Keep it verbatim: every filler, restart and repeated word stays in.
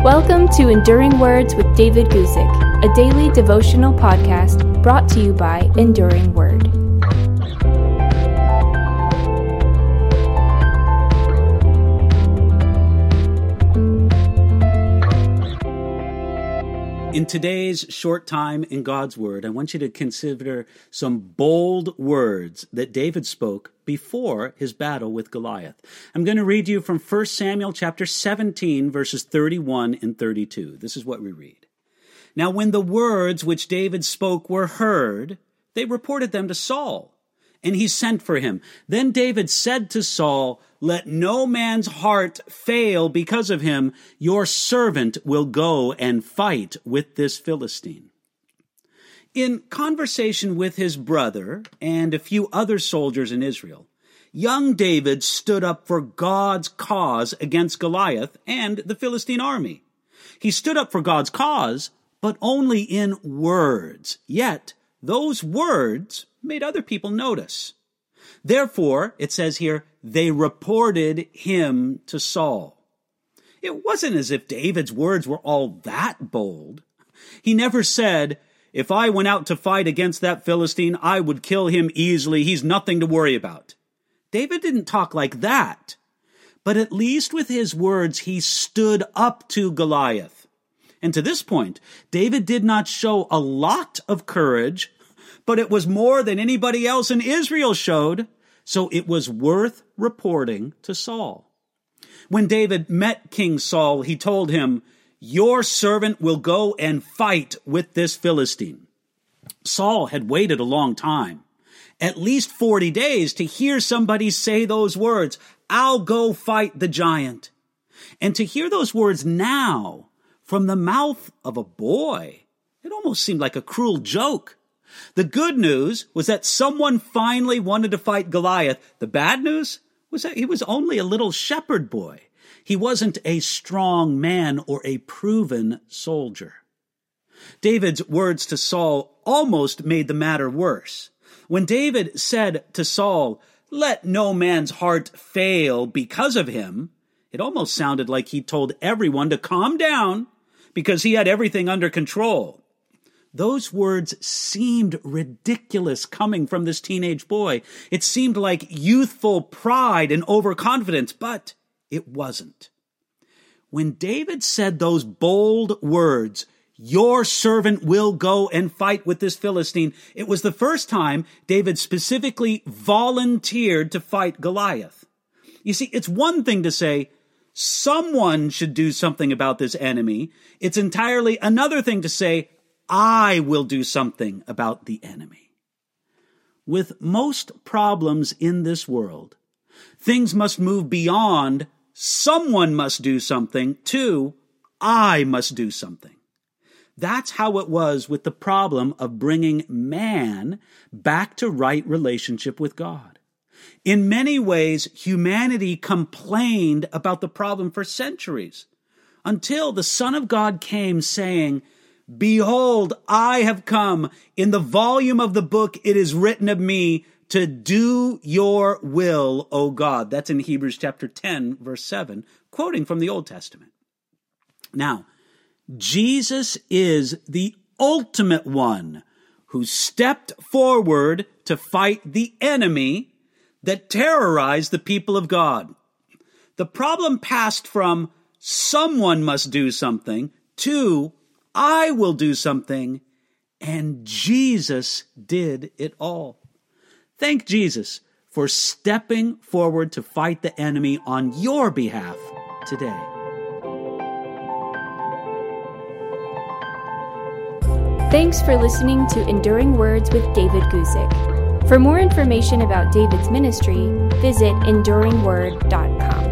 Welcome to Enduring Words with David Guzik, a daily devotional podcast brought to you by Enduring Word. In today's short time in God's Word, I want you to consider some bold words that David spoke before his battle with Goliath. I'm going to read you from First Samuel chapter seventeen, verses thirty-one and thirty-two. This is what we read. Now when the words which David spoke were heard, they reported them to Saul, and he sent for him. Then David said to Saul, "Let no man's heart fail because of him. Your servant will go and fight with this Philistine." In conversation with his brother and a few other soldiers in Israel, young David stood up for God's cause against Goliath and the Philistine army. He stood up for God's cause, but only in words. Yet, those words made other people notice. Therefore, it says here, they reported him to Saul. It wasn't as if David's words were all that bold. He never said, "If I went out to fight against that Philistine, I would kill him easily. He's nothing to worry about." David didn't talk like that. But at least with his words, he stood up to Goliath. And to this point, David did not show a lot of courage, but it was more than anybody else in Israel showed, so it was worth reporting to Saul. When David met King Saul, he told him, "Your servant will go and fight with this Philistine." Saul had waited a long time, at least forty days, to hear somebody say those words, "I'll go fight the giant." And to hear those words now from the mouth of a boy, it almost seemed like a cruel joke. The good news was that someone finally wanted to fight Goliath. The bad news was that he was only a little shepherd boy. He wasn't a strong man or a proven soldier. David's words to Saul almost made the matter worse. When David said to Saul, "Let no man's heart fail because of him," it almost sounded like he told everyone to calm down because he had everything under control. Those words seemed ridiculous coming from this teenage boy. It seemed like youthful pride and overconfidence, but it wasn't. When David said those bold words, "Your servant will go and fight with this Philistine," it was the first time David specifically volunteered to fight Goliath. You see, it's one thing to say, someone should do something about this enemy. It's entirely another thing to say, I will do something about the enemy. With most problems in this world, things must move beyond someone must do something to I must do something. That's how it was with the problem of bringing man back to right relationship with God. In many ways, humanity complained about the problem for centuries until the Son of God came saying, "Behold, I have come. In the volume of the book, it is written of me to do your will, O God." That's in Hebrews chapter ten, verse seven, quoting from the Old Testament. Now, Jesus is the ultimate one who stepped forward to fight the enemy that terrorized the people of God. The problem passed from someone must do something to I will do something, and Jesus did it all. Thank Jesus for stepping forward to fight the enemy on your behalf today. Thanks for listening to Enduring Words with David Guzik. For more information about David's ministry, visit enduring word dot com.